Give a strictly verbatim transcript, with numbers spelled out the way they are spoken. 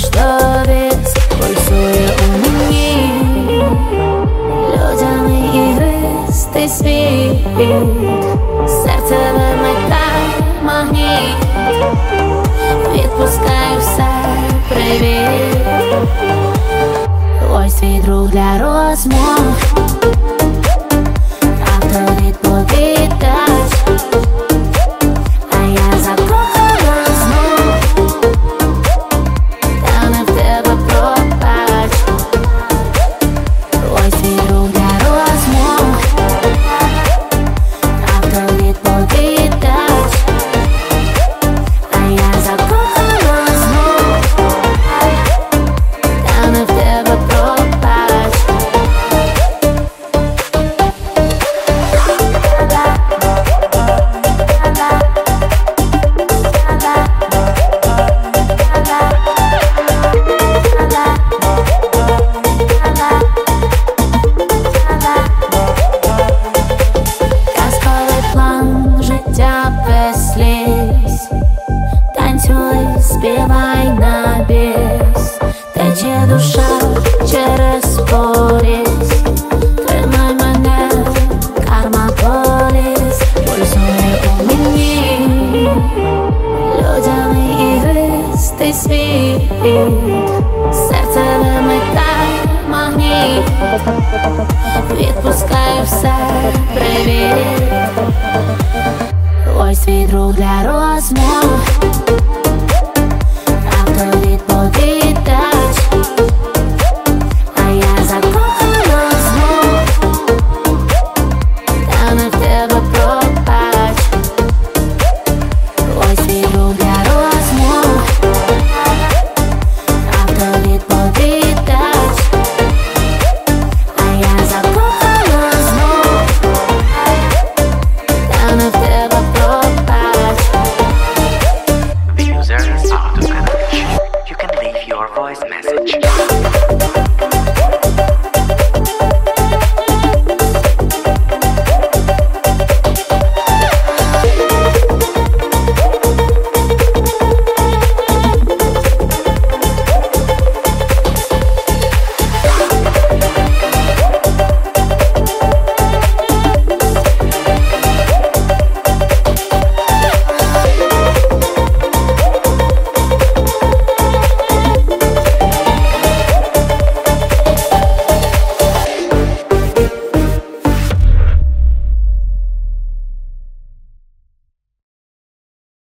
що весь пульсує у мені. Людяний ігристий світ, серце вимикає магніт. Відпускаю все, привіт. Ось твій друг для розмов, автовідповідач, а я закохана знов, та не в тебе пробач. Ось твій друг для розмов, автовідповідач, а я закохана знов, та не в тебе пробач. Без сліз, танцюй, співай на біс, тече душа через поріз, тримай мене, кармаполіс, пульсує у мені. Людяний ігристий світ, серце вимикає магніт. Відпускаю все, привіт. Ось твій друг для розмов, автовідповідач, а я закохана знов, та не в тебе пробач. Ось твій друг для розмов, автовідповідач, а я закохана знов, та не в тебе пробач. The user is out of connection. You can leave your voice message.